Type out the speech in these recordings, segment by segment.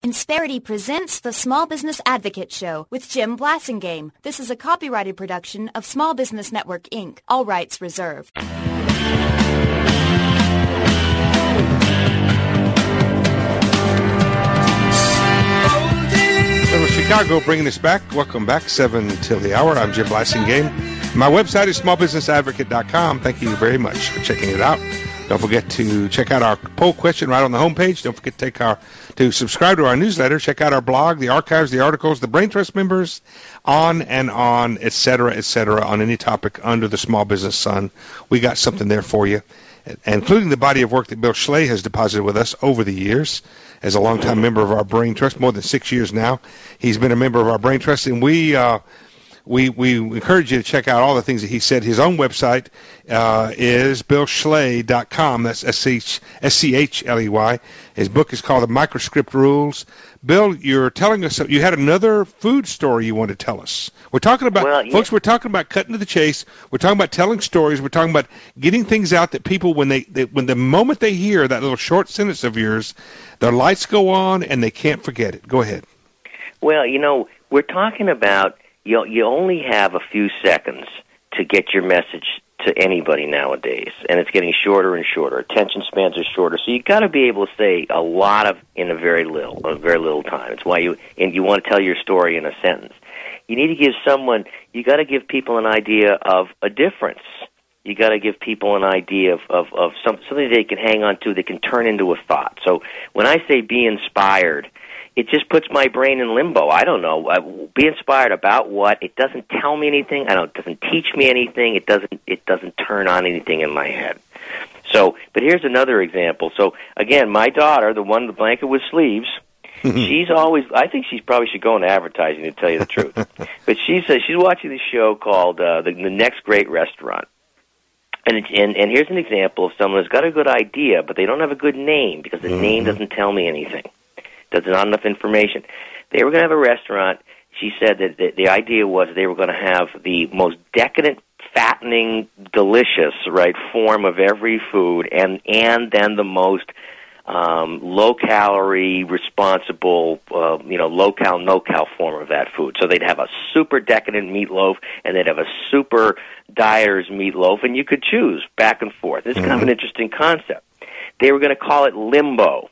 Insperity presents the Small Business Advocate Show with Jim Blasingame. This is a copyrighted production of Small Business Network, Inc. All rights reserved. Little Chicago bringing us back. Welcome back, 7 till the hour. I'm Jim Blasingame. My website is smallbusinessadvocate.com. Thank you very much for checking it out. Don't forget to check out our poll question right on the homepage. Don't forget to subscribe to our newsletter. Check out our blog, the archives, the articles, the Brain Trust members, on and on, et cetera, on any topic under the small business sun. We got something there for you, including the body of work that Bill Schley has deposited with us over the years as a longtime member of our Brain Trust, more than 6 years now. He's been a member of our Brain Trust, and we encourage you to check out all the things that he said. His own website is BillSchley.com. That's SCHLEY. His book is called The Microscript Rules. Bill, you're telling us you had another food story you want to tell us. We're talking about, folks, we're talking about cutting to the chase. We're talking about telling stories. We're talking about getting things out that people, when the moment they hear that little short sentence of yours, their lights go on and they can't forget it. Go ahead. Well, we're talking about you only have a few seconds to get your message to anybody nowadays, and it's getting shorter and shorter. Attention spans are shorter, so you got to be able to say a lot in a very little time. It's why you want to tell your story in a sentence. You need to you got to give people an idea of a difference. You got to give people an idea of something they can hang on to that can turn into a thought. So when I say be inspired, it just puts my brain in limbo. I don't know. Be inspired about what? It doesn't tell me anything. It doesn't teach me anything. It doesn't turn on anything in my head. So, but here's another example. So again, my daughter, the one, the blanket with sleeves, she's always, I think she probably should go into advertising, to tell you the truth. But she's watching this show called the Next Great Restaurant. And here's an example of someone who's got a good idea, but they don't have a good name because the name doesn't tell me anything. There's not enough information. They were going to have a restaurant. She said that the idea was they were going to have the most decadent, fattening, delicious, form of every food, and then the most low-calorie, responsible, low-cal, no-cal form of that food. So they'd have a super decadent meatloaf, and they'd have a super dieter's meatloaf, and you could choose back and forth. It's kind of an interesting concept. They were going to call it Limbo.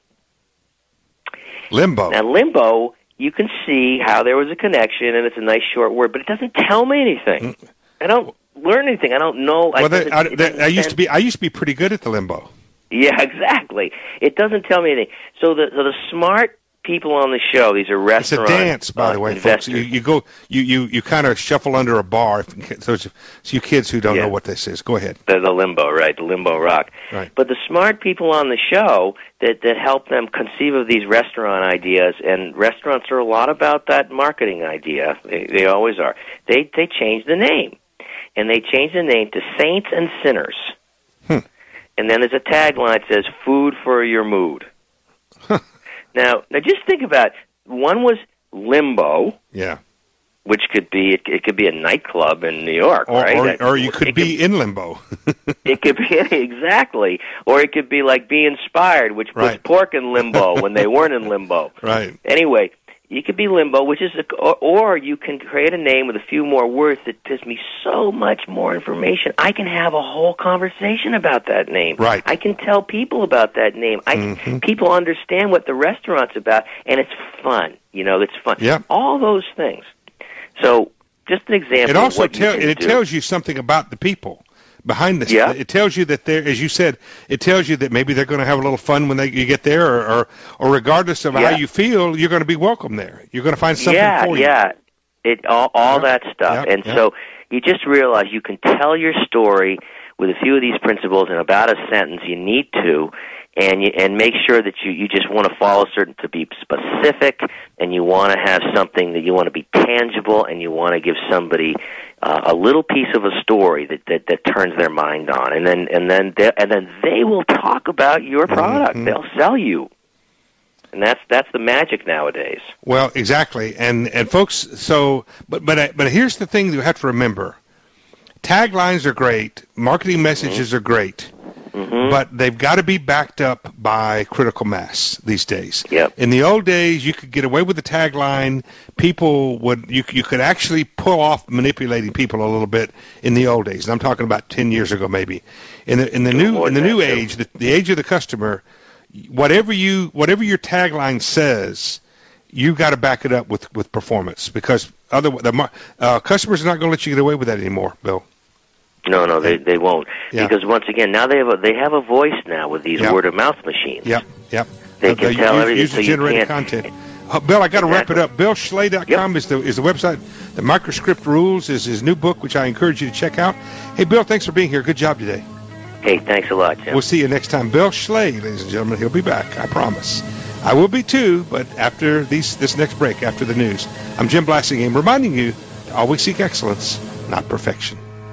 Limbo. Now, limbo, you can see how there was a connection, and it's a nice short word, but it doesn't tell me anything. I don't learn anything. I don't know. I used to be pretty good at the limbo. Yeah, exactly. It doesn't tell me anything. So the smart people on the show, these are restaurant It's a dance, by the way, investors. folks. You kind of shuffle under a bar. So it's you kids who don't know what this is. Go ahead. The limbo, right? The limbo rock. Right. But the smart people on the show that help them conceive of these restaurant ideas, and restaurants are a lot about that marketing idea. They always are. They change the name, and they change the name to Saints and Sinners. And then there's a tagline that says "Food for your mood." Now just think about it. One was Limbo. Yeah. Which could be it could be a nightclub in New York, right? Or you could be in limbo. It could be exactly, or it could be like Be Inspired, which puts pork in limbo when they weren't in limbo. Right. Anyway, you could be Limbo, which is or you can create a name with a few more words that gives me so much more information. I can have a whole conversation about that name. Right. I can tell people about that name. People understand what the restaurant's about, and it's fun. It's fun. Yeah. All those things. So, just an example. It also tells you something about the people behind this. Yeah. It tells you that as you said, it tells you that maybe they're going to have a little fun when you get there, or regardless of how you feel, you're going to be welcome there. You're going to find something for you. Yeah, all that stuff. So you just realize you can tell your story with a few of these principles in about a sentence. You need to. And make sure that you just want to follow certain, to be specific, and you want to have something that you want to be tangible, and you want to give somebody a little piece of a story that turns their mind on, and then they will talk about your product. They'll sell you, and that's the magic nowadays. Well, exactly, and folks. So, but here's the thing you have to remember: taglines are great, marketing messages are great. but they've got to be backed up by critical mass these days. Yep. In the old days, you could get away with the tagline. People would you could actually pull off manipulating people a little bit in the old days. And I'm talking about 10 years ago, maybe. In the new age, the age of the customer, whatever your tagline says, you got to back it up with performance, because customers are not going to let you get away with that anymore, Bill. No, they won't. Yeah. Because once again, now they have a voice now with these word of mouth machines. Yep. They can tell everything. User generated content. Bill, I got to wrap it up. BillSchley.com is the website. The Microscript Rules is his new book, which I encourage you to check out. Hey, Bill, thanks for being here. Good job today. Hey, thanks a lot, Jim. We'll see you next time. Bill Schley, ladies and gentlemen, he'll be back. I promise. I will be too, but after this next break, after the news. I'm Jim Blasingame, reminding you to always seek excellence, not perfection.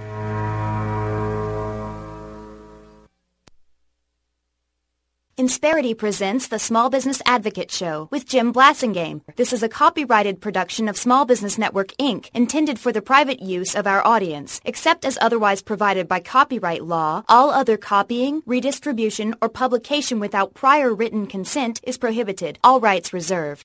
Insperity presents the Small Business Advocate Show with Jim Blasingame. This is a copyrighted production of Small Business Network, Inc., intended for the private use of our audience. Except as otherwise provided by copyright law, all other copying, redistribution, or publication without prior written consent is prohibited. All rights reserved.